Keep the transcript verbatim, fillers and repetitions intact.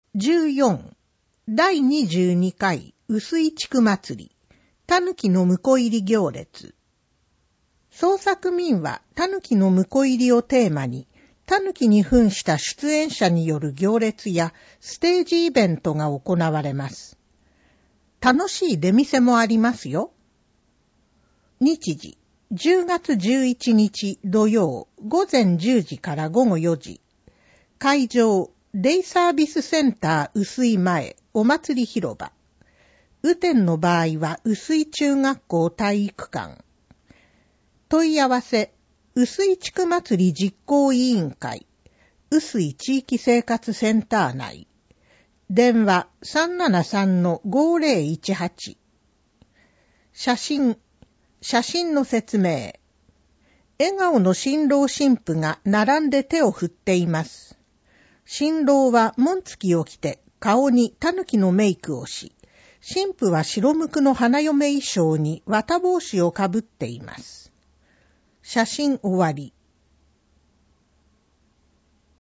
じゅうよんだいにじゅうにかい臼井地区祭りたぬきの婿入り行列。創作民話たぬきの婿入りをテーマに、たぬきに扮した出演者による行列やステージイベントが行われます。楽しい出店もありますよ。日時、じゅうがつじゅういちにち土曜ごぜんじゅうじからごごよじ。会場、デイサービスセンター臼井前お祭り広場。雨天の場合は臼井中学校体育館。問い合わせ、臼井地区祭り実行委員会、臼井地域生活センター内。電話 さんななさんのごぜろいちはち。写真、写真の説明。笑顔の新郎新婦が並んで手を振っています。新郎は紋付きを着て顔にタヌキのメイクをし、新婦は白むくの花嫁衣装に綿帽子をかぶっています。写真終わり。